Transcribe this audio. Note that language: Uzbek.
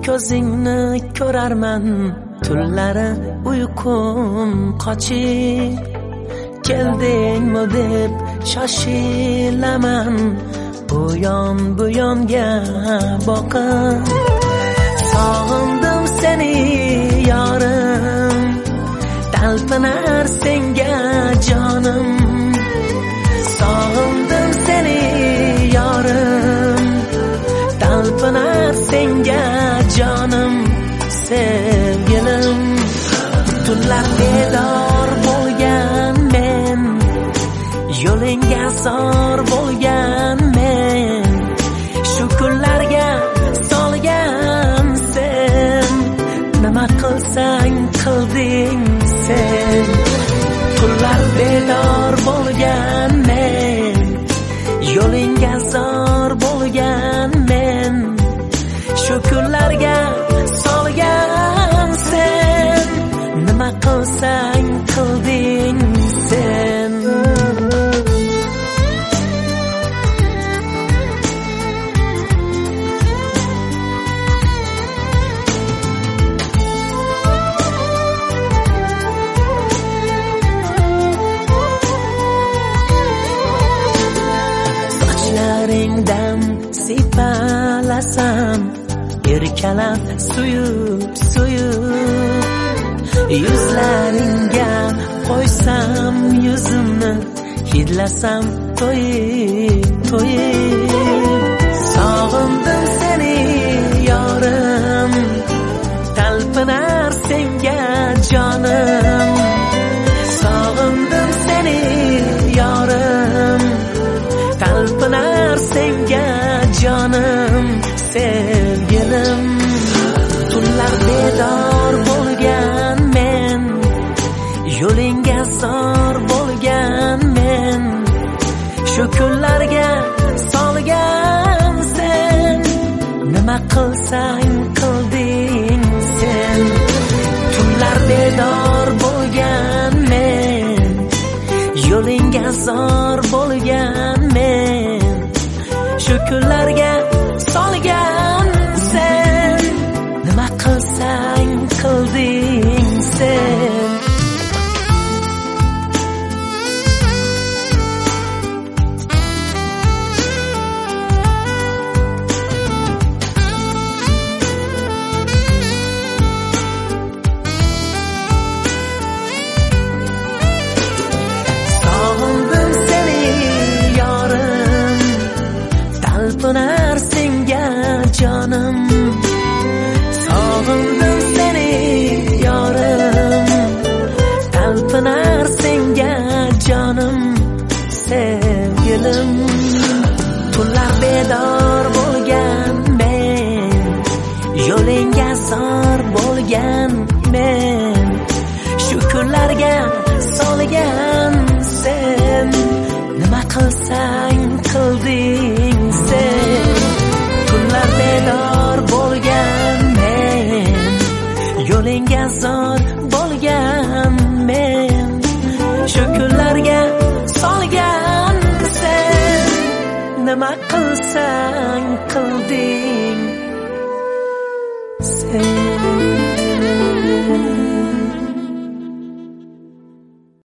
ko'zingni ko'rarman, tunlari uyqum qochib, keldingmi deb shoshilaman, bu yon bu yonga boqib. Sog'indim seni yorim, talpinar senga jonim. Sog'indim seni yorim, talpinar senga jonim. Sevgilim, tunlar bedor bo'lgan men, yo'lingga zor bo'lgan men, shu kunlarga solgan sen, nima qilsang qilding sen. Tunlar bedor bo'lgan men, yo'lingga zor bo'lgan men, shu kunlarga solgan sen, nima qilsang qilding sen. Sochlaringdan sipalasam, erkalab suyub suyub, yuzlaringga qo'ysam yuzimni, hidlasam to'yib to'yib. Sog'indim seni yorim, talpinar senga jonim. Sog'indim seni yorim, talpinar senga jonim. Sevgilim, tunlar bedor bo'lgan men, yo'lingga zor bo'lgan men, shu kunlarga solgan sen, nima qilsang qilding sen. Tunlar bedor bo'lgan men, yo'lingga zor bo'lgan men, shu kunlarga solgan sen, nima qilsang qilding sen. Sog'indim seni yorim, talpinar senga jonim. Sog'indim seni yorim, talpinar senga jonim. Sevgilim, tunlar bedor bo'lgan men, yo'lingga zor bo'lgan men, shu kunlarga solgan sen, nima qilsang qilding sen. Tunlar bedor bo'lgan men, yo'lingga zor bo'lgan men, shu kunlarga solgan sen, nima qilsang qilding sen.